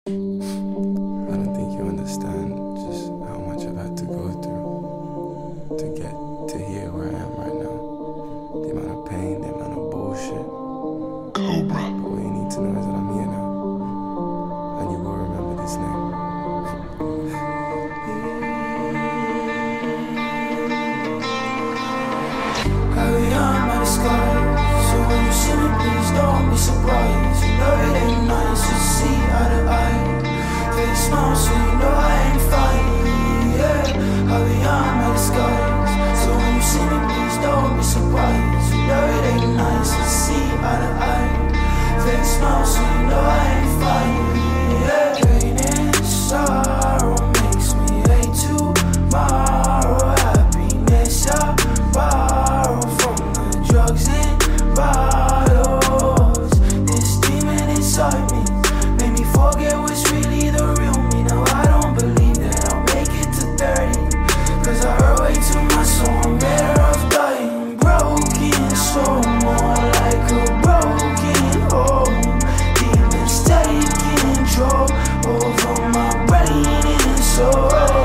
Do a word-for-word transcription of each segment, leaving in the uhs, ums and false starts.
I don't think you understand just how much I've had to go through to get to here where I am right now. The amount of pain, the amount of bullshit. Cobra. But what you need to know is that I'm here now. And you will remember this name. Carry on by the sky. So when you see me, please don't be surprised. You know it ain't nice to see eye to eye. Fake smile, so you know I ain't fine. Yeah, carry on by the skies. So when you see me, please don't be surprised. You know it ain't nice to see eye to eye. Fake smile, so you know I ain't fine. Yeah, pain and sorrow makes me hate tomorrow. Happiness I borrow from the drugs and bottles. This demon inside me made me forget what's really the real me. Now I don't believe that I'll make it to thirty, cause I heard way too much, so I'm better off dying broken. So more like a broken home. Demons taking control over my brain and soul.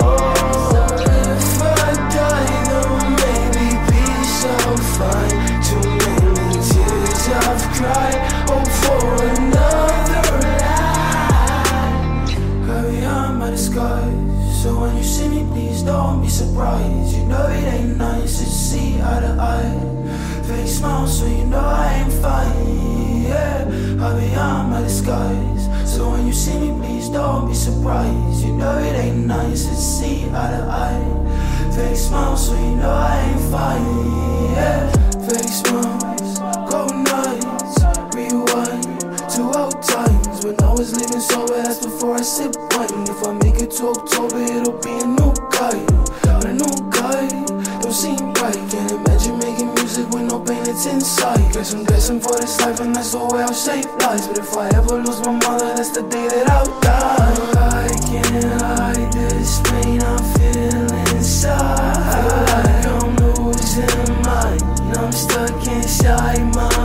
If I die, then maybe peace I'll find. Too many tears I've cried, hope for another life. Carry on by the skies. So when you see me, please don't be surprised. You know it ain't nice to see eye to eye. Fake smile, so you know I ain't fine. Yeah, carry on by the skies. So when you see me, please don't be surprised. You know it ain't nice to see eye to eye. Fake smile, so you know I ain't fine. Yeah, fake smiles, go nuts, rewind to old times when I was living sober. That's before I sip wine. If I make it to October, it'll be a new guy. But a new guy don't seem right. Can't imagine making music with no pain that's inside. Guess I'm destined for this life, and that's the way I'll save lives. But if I ever lose my mother, that's the day that I'll die. I can't hide this pain I feel inside. Feel like I'm losing mine. I'm stuck inside my